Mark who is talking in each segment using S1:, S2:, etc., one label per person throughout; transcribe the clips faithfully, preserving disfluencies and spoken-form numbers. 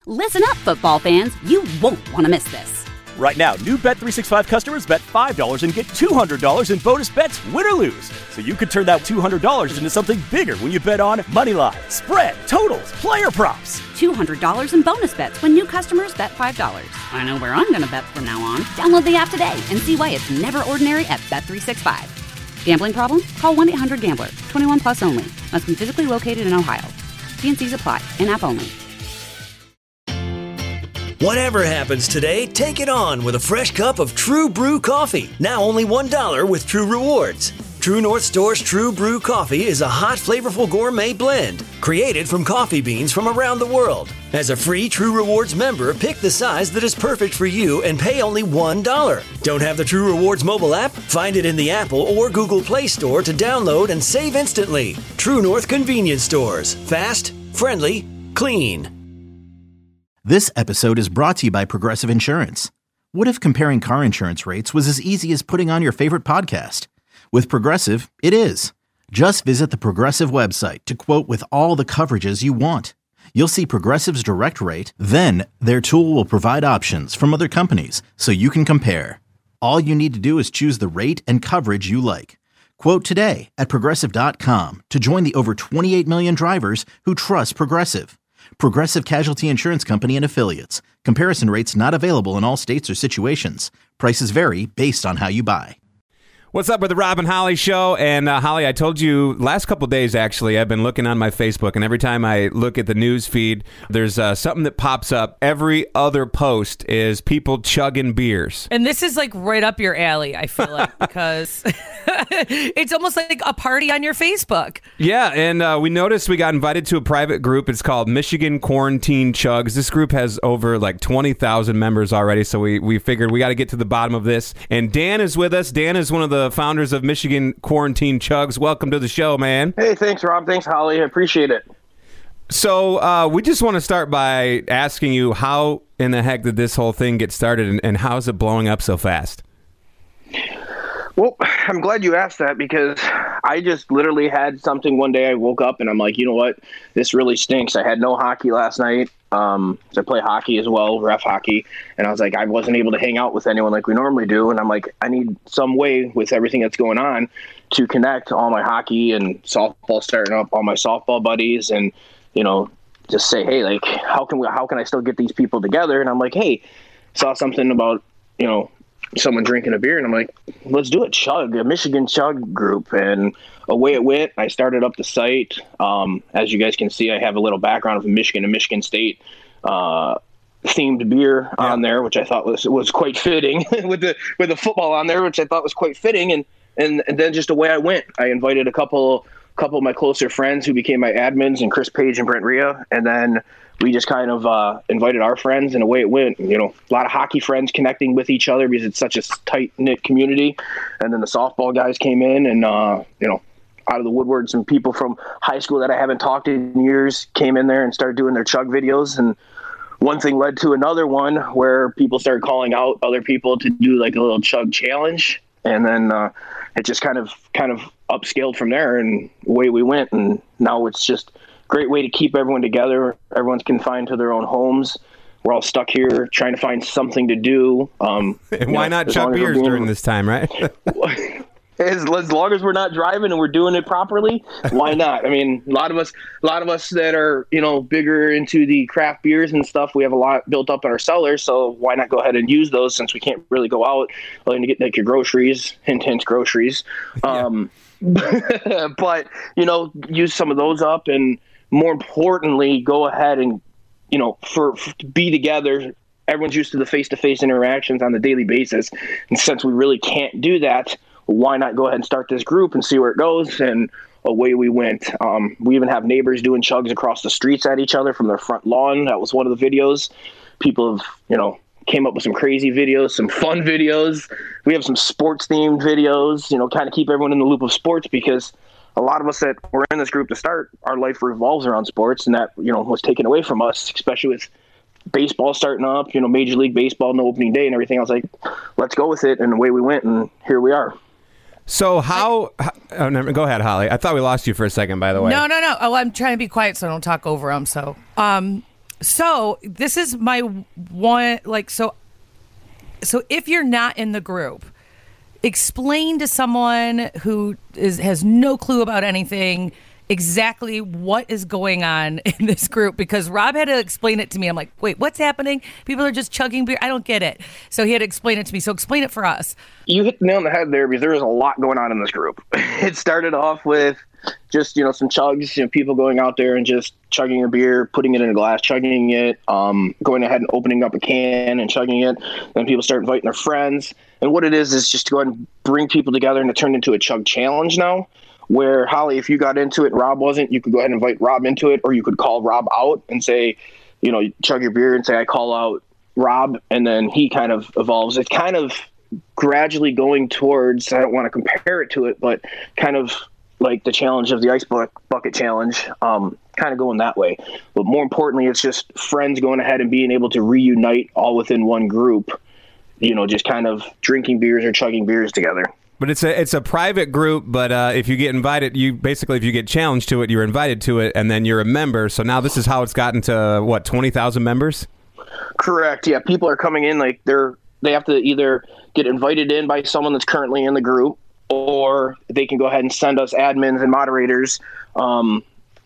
S1: Listen up, football fans. You won't want to miss this.
S2: Right now, new Bet three sixty-five customers bet five dollars and get two hundred dollars in bonus bets, win or lose. So you could turn that two hundred dollars into something bigger when you bet on money line, spread, totals, player props.
S1: two hundred dollars in bonus bets when new customers bet five dollars. I know where I'm going to bet from now on. Download the app today and see why it's never ordinary at Bet three sixty-five. Gambling problem? Call one eight hundred gambler. twenty-one plus only. Must be physically located in Ohio. T and C's apply. In-app only.
S3: Whatever happens today, take it on with a fresh cup of True Brew coffee. Now only one dollar with True Rewards. True North Store's True Brew coffee is a hot, flavorful gourmet blend created from coffee beans from around the world. As a free True Rewards member, pick the size that is perfect for you and pay only one dollar. Don't have the True Rewards mobile app? Find it in the Apple or Google Play Store to download and save instantly. True North Convenience Stores. Fast, friendly, clean.
S4: This episode is brought to you by Progressive Insurance. What if comparing car insurance rates was as easy as putting on your favorite podcast? With Progressive, it is. Just visit the Progressive website to quote with all the coverages you want. You'll see Progressive's direct rate, then their tool will provide options from other companies so you can compare. All you need to do is choose the rate and coverage you like. Quote today at Progressive dot com to join the over twenty-eight million drivers who trust Progressive. Progressive Casualty Insurance Company and Affiliates. Comparison rates not available in all states or situations. Prices vary based on how you buy.
S5: What's up with the Rob and Holly show? And uh, Holly, I told you last couple days, actually, I've been looking on my Facebook, and every time I look at the news feed, there's uh, something that pops up. Every other post is people chugging beers.
S6: And this is like right up your alley, I feel like, because it's almost like a party on your Facebook.
S5: Yeah, and uh, we noticed we got invited to a private group. It's called Michigan Quarantine Chugs. This group has over like twenty thousand members already, so we, we figured we got to get to the bottom of this. And Dan is with us. Dan is one of the founders of Michigan Quarantine Chugs. Welcome to the show, man.
S7: Hey, thanks, Rob. Thanks, Holly. I appreciate it.
S5: So uh, we just want to start by asking you, how in the heck did this whole thing get started, and, and how is it blowing up so fast?
S7: Well, I'm glad you asked that, because I just literally had something one day. I woke up and I'm like, you know what? This really stinks. I had no hockey last night. Um, so I play hockey as well, ref hockey. And I was like, I wasn't able to hang out with anyone like we normally do. And I'm like, I need some way with everything that's going on to connect all my hockey and softball starting up, all my softball buddies, and, you know, just say, hey, like, how can we, how can I still get these people together? And I'm like, hey, saw something about, you know, someone drinking a beer, and I'm like, let's do a chug, a Michigan chug group. And away it went. I started up the site. Um, as you guys can see, I have a little background of Michigan and Michigan State uh, themed beer yeah. on there, which I thought was was quite fitting with the with the football on there, which I thought was quite fitting. And and, and then just away I went. I invited a couple couple of my closer friends who became my admins, and Chris Page and Brent Rhea, and then we just kind of uh, invited our friends, and away it went. You know, a lot of hockey friends connecting with each other because it's such a tight-knit community. And then the softball guys came in, and, uh, you know, out of the woodwork, some people from high school that I haven't talked to in years came in there and started doing their chug videos. And one thing led to another one where people started calling out other people to do like a little chug challenge. And then uh, it just kind of kind of upscaled from there, and away we went. And now it's just great way to keep everyone together. Everyone's confined to their own homes. We're all stuck here trying to find something to do. Um,
S5: and why know, not chug beers being, during this time, right?
S7: as, as long as we're not driving and we're doing it properly, why not? I mean, a lot of us, a lot of us that are, you know, bigger into the craft beers and stuff, we have a lot built up in our cellars. So why not go ahead and use those, since we can't really go out to get like your groceries, hint, hint, groceries. Um, yeah. But, you know, use some of those up, and more importantly, go ahead and, you know, for, for to be together. Everyone's used to the face-to-face interactions on a daily basis. And since we really can't do that, why not go ahead and start this group and see where it goes? And away we went. Um, we even have neighbors doing chugs across the streets at each other from their front lawn. That was one of the videos. People have, you know, came up with some crazy videos, some fun videos. We have some sports-themed videos, you know, kind of keep everyone in the loop of sports, because a lot of us that were in this group to start, our life revolves around sports, and that, you know, was taken away from us, especially with baseball starting up, you know, Major League Baseball, no opening day and everything. I was like, let's go with it, and away we went, and here we are.
S5: So how, how oh, no, go ahead, Holly. I thought we lost you for a second, by the way.
S6: No, no, no. Oh, I'm trying to be quiet so I don't talk over them. So, um, So this is my one, like, so, so if you're not in the group, explain to someone who is has no clue about anything exactly what is going on in this group, because Rob had to explain it to me. I'm like, wait, what's happening? People are just chugging beer. I don't get it. So he had to explain it to me. So explain it for us.
S7: You hit the nail on the head there, because there is a lot going on in this group. It started off with just, you know, some chugs, you know, people going out there and just chugging a beer, putting it in a glass, chugging it, um, going ahead and opening up a can and chugging it. Then people start inviting their friends. And what it is is just to go ahead and bring people together, and it turned into a chug challenge now, where, Holly, if you got into it and Rob wasn't, you could go ahead and invite Rob into it, or you could call Rob out and say, you know, chug your beer and say, I call out Rob, and then he kind of evolves. It's kind of gradually going towards, I don't want to compare it to it, but kind of like the challenge of the ice bucket challenge, um, kind of going that way. But more importantly, it's just friends going ahead and being able to reunite all within one group, you know, just kind of drinking beers or chugging beers together.
S5: But it's a it's a private group, but uh, if you get invited, you basically, if you get challenged to it, you're invited to it, and then you're a member. So now this is how it's gotten to, what, twenty thousand members?
S7: Correct, yeah. People are coming in, like, they're they have to either get invited in by someone that's currently in the group, or they can go ahead and send us admins and moderators um,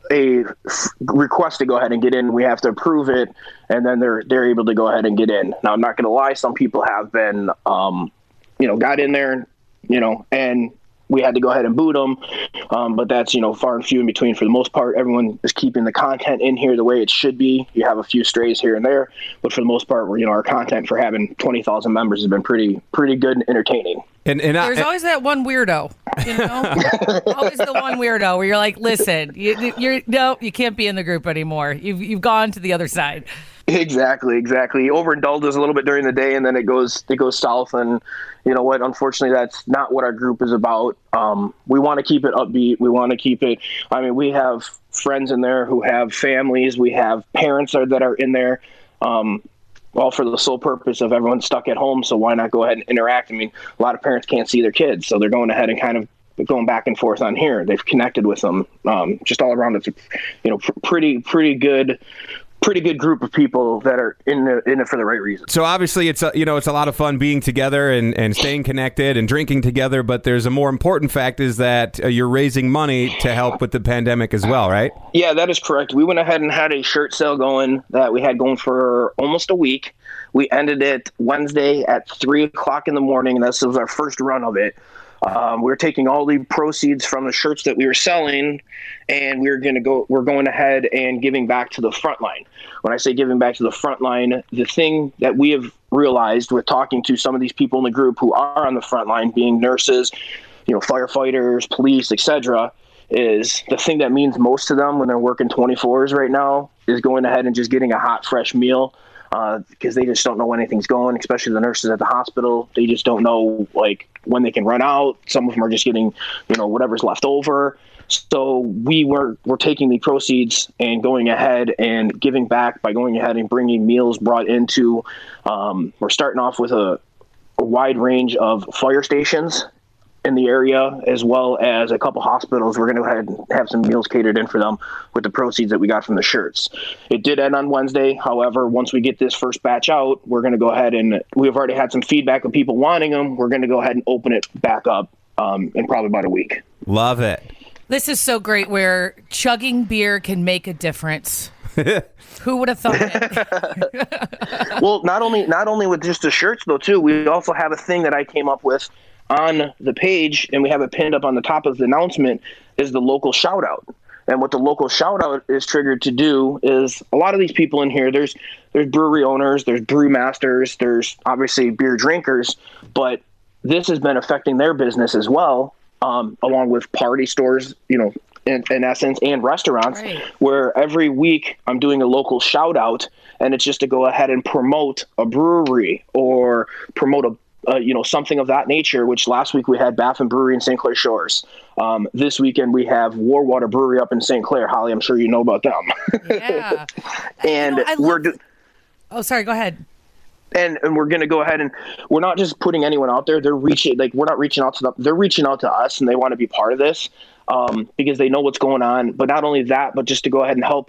S7: a f- request to go ahead and get in. We have to approve it, and then they're they're able to go ahead and get in. Now, I'm not going to lie, some people have been, um, you know, got in there, you know, and we had to go ahead and boot them. Um, but that's, you know, far and few in between. For the most part, everyone is keeping the content in here the way it should be. You have a few strays here and there, but for the most part, you know, our content for having twenty thousand members has been pretty, pretty good and entertaining.
S5: And, and
S6: There's
S5: I,
S6: always that one weirdo, you know, always the one weirdo where you're like, listen, you, you're no, you can't be in the group anymore. You've you've gone to the other side.
S7: Exactly, exactly. Overindulges a little bit during the day, and then it goes it goes south. And you know what? Unfortunately, that's not what our group is about. Um, we want to keep it upbeat. We want to keep it. I mean, we have friends in there who have families. We have parents are, that are in there. Um, all for the sole purpose of everyone stuck at home. So why not go ahead and interact? I mean, a lot of parents can't see their kids, so they're going ahead and kind of going back and forth on here. They've connected with them. Um, just all around, it's a, you know, pr- pretty pretty good. pretty good group of people that are in the, in it for the right reason.
S5: So obviously it's a, you know, it's a lot of fun being together and, and staying connected and drinking together, but there's a more important fact is that uh, you're raising money to help with the pandemic as well, right?
S7: Yeah, that is correct. We went ahead and had a shirt sale going that we had going for almost a week. We ended it Wednesday at three o'clock in the morning, and this was our first run of it. Um, we're taking all the proceeds from the shirts that we were selling, and we're going to go, we're going ahead and giving back to the front line. When I say giving back to the front line, the thing that we have realized with talking to some of these people in the group who are on the front line, being nurses, you know, firefighters, police, et cetera, is the thing that means most to them when they're working twenty-fours right now is going ahead and just getting a hot, fresh meal. Uh, because they just don't know when anything's going, especially the nurses at the hospital. They just don't know, like, when they can run out. Some of them are just getting, you know, whatever's left over. So we were we're taking the proceeds and going ahead and giving back by going ahead and bringing meals brought into, um, we're starting off with a, a wide range of fire stations in the area, as well as a couple hospitals. We're going to go ahead and have some meals catered in for them with the proceeds that we got from the shirts. It did end on Wednesday. However, once we get this first batch out, we're going to go ahead and we've already had some feedback of people wanting them. We're going to go ahead and open it back up um, in probably about a week.
S5: Love it.
S6: This is so great where chugging beer can make a difference. Who would have thought it?
S7: Well, not only, not only with just the shirts though, too, we also have a thing that I came up with on the page, and we have it pinned up on the top of the announcement, is the local shout out. And what the local shout out is triggered to do is a lot of these people in here, there's there's brewery owners, there's brew masters, there's obviously beer drinkers, but this has been affecting their business as well, um, along with party stores, you know, in, in essence, and restaurants,
S6: right,
S7: where every week I'm doing a local shout out, and it's just to go ahead and promote a brewery or promote a Uh, you know, something of that nature, which last week we had Baffin Brewery in Saint Clair Shores. Um, this weekend we have Warwater Brewery up in Saint Clair. Holly, I'm sure you know about them.
S6: Yeah.
S7: and
S6: you know,
S7: we're
S6: love...
S7: do-
S6: Oh, sorry, go ahead.
S7: And and we're going to go ahead and we're not just putting anyone out there. They're reaching, like, we're not reaching out to them. They're reaching out to us, and they want to be part of this um, because they know what's going on. But not only that, but just to go ahead and help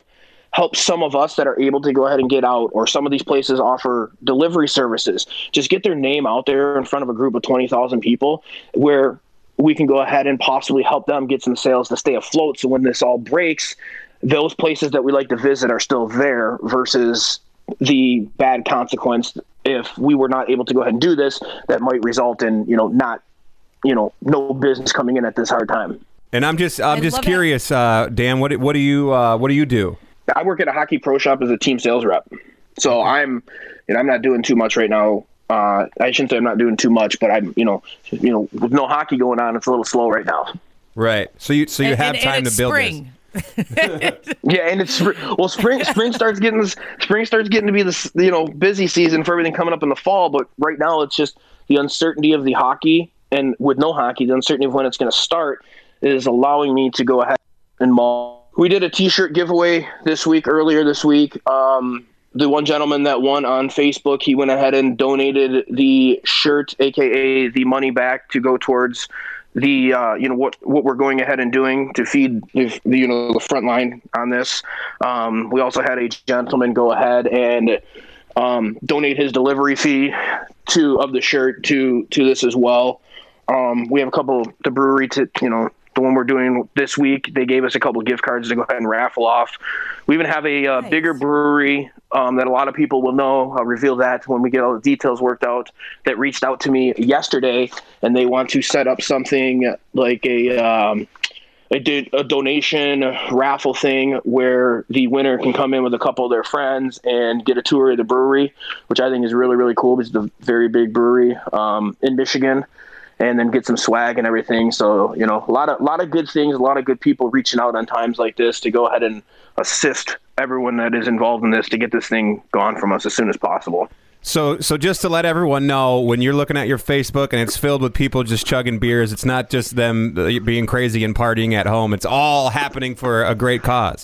S7: help some of us that are able to go ahead and get out, or some of these places offer delivery services. Just get their name out there in front of a group of twenty thousand people where we can go ahead and possibly help them get some sales to stay afloat. So when this all breaks, those places that we like to visit are still there versus the bad consequence if we were not able to go ahead and do this that might result in, you know, not, you know, no business coming in at this hard time.
S5: And I'm just, I'm
S6: I
S5: just
S6: love
S5: curious, uh, Dan, what, what do you, uh, what do you do?
S7: I work at a hockey pro shop as a team sales rep. So I'm, you know, I'm not doing too much right now. Uh, I shouldn't say I'm not doing too much, but I'm, you know, you know, with no hockey going on, it's a little slow right now.
S5: Right. So you, so you
S6: And-
S5: have
S6: and-
S5: time
S6: and
S5: to
S6: it's
S5: build
S6: spring.
S5: this.
S7: Yeah, and it's well, spring. Spring starts getting spring starts getting to be this, you know, busy season for everything coming up in the fall. But right now, it's just the uncertainty of the hockey, and with no hockey, the uncertainty of when it's going to start is allowing me to go ahead and mall. We did a T-shirt giveaway this week, earlier this week. Um, the one gentleman that won on Facebook, he went ahead and donated the shirt, aka the money back, to go towards the uh, you know what what we're going ahead and doing to feed the, you know the front line on this. Um, we also had a gentleman go ahead and um, donate his delivery fee to of the shirt to to this as well. Um, we have a couple the brewery to you know the one we're doing this week. They gave us a couple of gift cards to go ahead and raffle off. We even have a uh,
S6: Nice.
S7: bigger brewery um, that a lot of people will know. I'll reveal that when we get all the details worked out. That reached out to me yesterday, and they want to set up something like a um, a, do- a donation raffle thing where the winner can come in with a couple of their friends and get a tour of the brewery, which I think is really really cool. It's a very big brewery um, in Michigan. And then get some swag and everything. So, you know, a lot of a lot of good things, a lot of good people reaching out on times like this to go ahead and assist everyone that is involved in this to get this thing gone from us as soon as possible.
S5: So, so just to let everyone know, when you're looking at your Facebook and it's filled with people just chugging beers, it's not just them being crazy and partying at home. It's all happening for a great cause.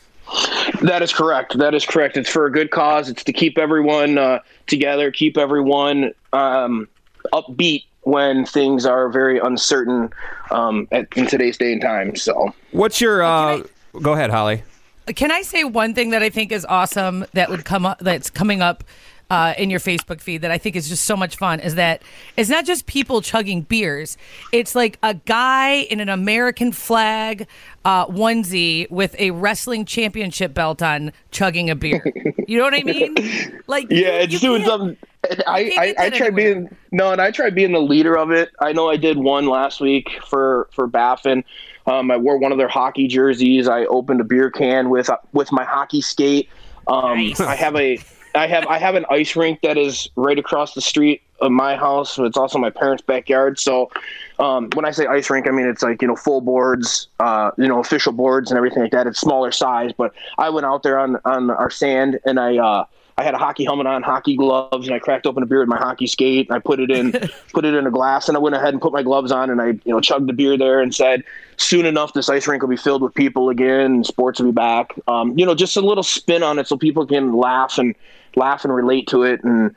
S7: That is correct. That is correct. It's for a good cause. It's to keep everyone uh, together, keep everyone um, upbeat when things are very uncertain um, at, in today's day and time. So,
S5: what's your? Uh, go ahead, Holly.
S6: Can I say one thing that I think is awesome that would come up, that's coming up uh, in your Facebook feed that I think is just so much fun, is that it's not just people chugging beers. It's like a guy in an American flag uh, onesie with a wrestling championship belt on chugging a beer. You know what I mean? Like,
S7: yeah,
S6: you-
S7: it's
S6: you
S7: doing
S6: can't-
S7: something. I,
S6: can't
S7: I,
S6: get
S7: I
S6: that
S7: tried
S6: anywhere.
S7: being no, and I tried being the leader of it. I know I did one last week for for Baffin. Um, I wore one of their hockey jerseys. I opened a beer can with with my hockey skate. Um,
S6: Nice.
S7: I have a I have I have an ice rink that is right across the street of my house. So it's also my parents' backyard. So um, when I say ice rink, I mean it's like you know full boards, uh, you know official boards and everything like that. It's smaller size, but I went out there on on our sand and I. Uh, I had a hockey helmet on, hockey gloves, and I cracked open a beer with my hockey skate. And I put it in, put it in a glass, and I went ahead and put my gloves on, and I, you know, chugged the beer there, and said, "Soon enough, this ice rink will be filled with people again, and sports will be back." Um, you know, just a little spin on it so people can laugh and laugh and relate to it, and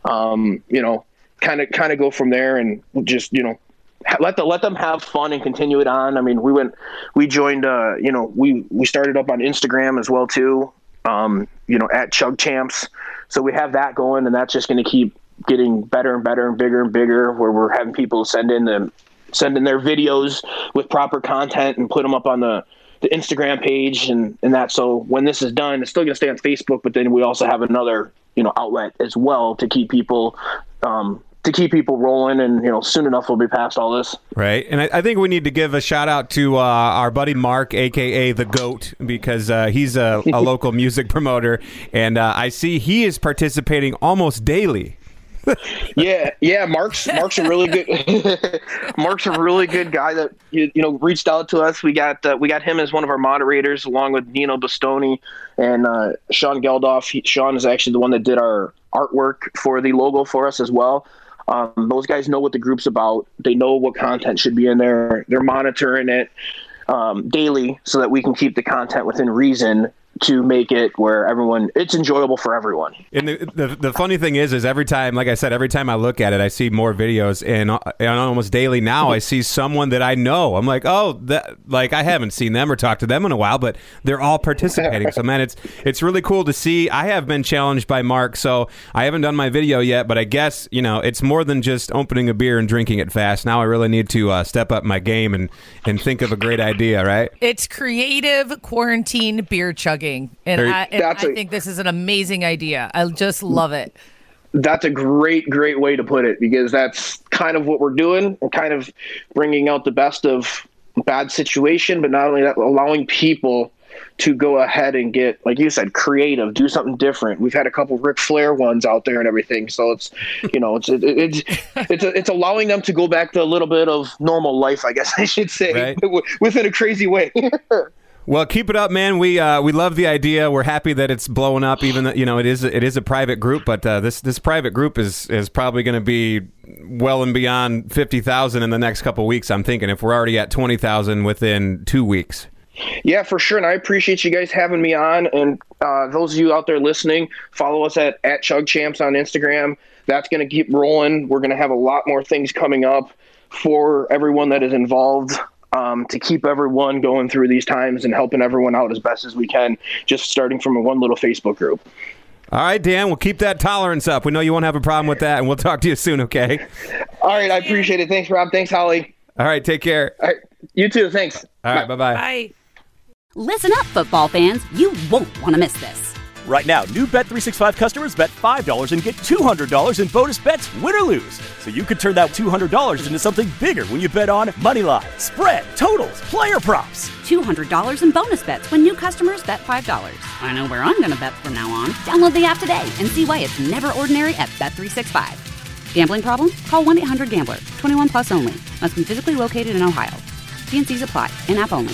S7: um, you know, kind of kind of go from there, and just you know. Let the let them have fun and continue it on. I mean, we went, we joined. Uh, you know, we we started up on Instagram as well too. Um, you know, at Chug Champs. So we have that going, and that's just going to keep getting better and better and bigger and bigger. Where we're having people send in them, send in their videos with proper content and put them up on the the Instagram page and and that. So when this is done, it's still going to stay on Facebook, but then we also have another you know outlet as well to keep people. Um, to keep people rolling, and you know, soon enough we'll be past all this.
S5: Right, and I, I think we need to give a shout out to uh, our buddy Mark, aka the Goat, because uh, he's a, a local music promoter, and uh, I see he is participating almost daily.
S7: yeah, yeah. Mark's Mark's a really good Mark's a really good guy that you, you know reached out to us. We got uh, we got him as one of our moderators, along with Nino Bastoni and uh, Sean Geldof. He, Sean is actually the one that did our artwork for the logo for us as well. Um, those guys know what the group's about. They know what content should be in there. They're monitoring it um, daily so that we can keep the content within reason to make it where everyone, it's enjoyable for everyone.
S5: And the, the the funny thing is, is every time, like I said, every time I look at it, I see more videos, and, and almost daily now, I see someone that I know. I'm like, oh, that, like I haven't seen them or talked to them in a while, but they're all participating. So man, it's it's really cool to see. I have been challenged by Mark, so I haven't done my video yet, but I guess you know it's more than just opening a beer and drinking it fast. Now I really need to uh, step up my game and and think of a great idea, right?
S6: It's creative quarantine beer chugging. And, I, and I a, think this is an amazing idea. I just love it.
S7: That's a great, great way to put it, because that's kind of what we're doing. We're kind of bringing out the best of bad situation, but not only that, allowing people to go ahead and get, like you said, creative, do something different. We've had a couple Ric Flair ones out there and everything. So it's, you know, it's, it, it's, it's, it's allowing them to go back to a little bit of normal life, I guess I should say, right? Within a crazy way.
S5: Well, keep it up, man. We uh, we love the idea. We're happy that it's blowing up. Even though, you know, it is it is a private group, but uh, this this private group is is probably going to be well and beyond fifty thousand in the next couple of weeks. I'm thinking if we're already at twenty thousand within two weeks.
S7: Yeah, for sure. And I appreciate you guys having me on. And uh, those of you out there listening, follow us at at Chug Champs on Instagram. That's going to keep rolling. We're going to have a lot more things coming up for everyone that is involved. Um, to keep everyone going through these times and helping everyone out as best as we can, just starting from a one little Facebook group.
S5: All right, Dan, we'll keep that tolerance up. We know you won't have a problem with that, and we'll talk to you soon, okay?
S7: All right, I appreciate it. Thanks, Rob. Thanks, Holly.
S5: All right, take care.
S7: All right, you too. Thanks.
S5: All right,
S7: Bye.
S5: bye-bye.
S6: Bye.
S1: Listen up, football fans. You won't want to miss this.
S2: Right now, new Bet three sixty-five customers bet five dollars and get two hundred dollars in bonus bets, win or lose. So you could turn that two hundred dollars into something bigger when you bet on moneyline, spread, totals, player props.
S1: two hundred dollars in bonus bets when new customers bet five dollars. I know where I'm going to bet from now on. Download the app today and see why it's never ordinary at Bet three sixty-five. Gambling problem? Call one eight hundred gambler. twenty-one plus only. Must be physically located in Ohio. T and C's apply. In-app only.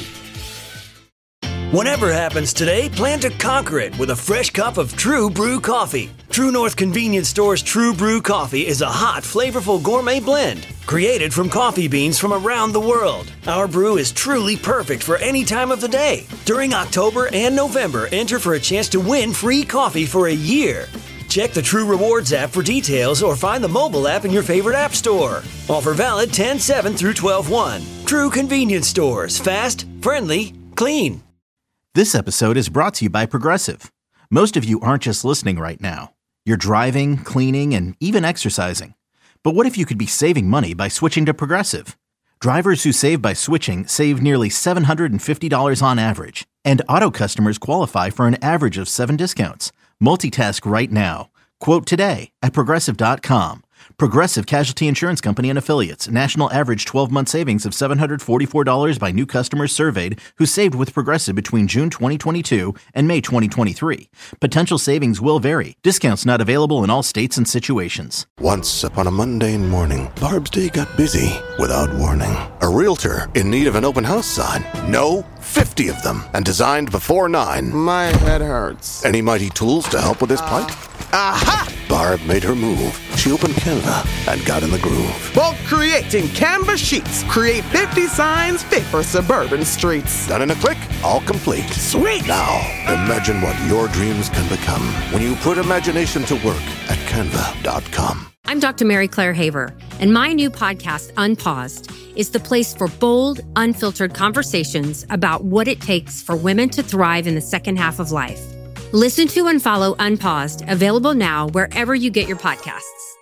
S3: Whatever happens today, plan to conquer it with a fresh cup of True Brew coffee. True North Convenience Store's True Brew coffee is a hot, flavorful gourmet blend created from coffee beans from around the world. Our brew is truly perfect for any time of the day. During October and November, enter for a chance to win free coffee for a year. Check the True Rewards app for details or find the mobile app in your favorite app store. Offer valid ten seven through twelve one. True Convenience Stores. Fast, friendly, clean.
S4: This episode is brought to you by Progressive. Most of you aren't just listening right now. You're driving, cleaning, and even exercising. But what if you could be saving money by switching to Progressive? Drivers who save by switching save nearly seven hundred fifty dollars on average. And auto customers qualify for an average of seven discounts. Multitask right now. Quote today at Progressive dot com. Progressive Casualty Insurance Company and Affiliates. National average twelve-month savings of seven hundred forty-four dollars by new customers surveyed who saved with Progressive between June twenty twenty-two and May twenty twenty-three. Potential savings will vary. Discounts not available in all states and situations.
S8: Once upon a mundane morning, Barb's day got busy without warning. A realtor in need of an open house sign. No, fifty of them, and designed before nine.
S9: My head hurts.
S8: Any mighty tools to help with this plight?
S9: Aha!
S8: Barb made her move. She opened Canva and got in the groove.
S9: Bulk creating Canva sheets. Create fifty signs fit for suburban streets.
S8: Done in a click, all complete.
S9: Sweet!
S8: Now, imagine what your dreams can become when you put imagination to work at Canva dot com.
S10: I'm Doctor Mary Claire Haver, and my new podcast, Unpaused, is the place for bold, unfiltered conversations about what it takes for women to thrive in the second half of life. Listen to and follow Unpaused, available now wherever you get your podcasts.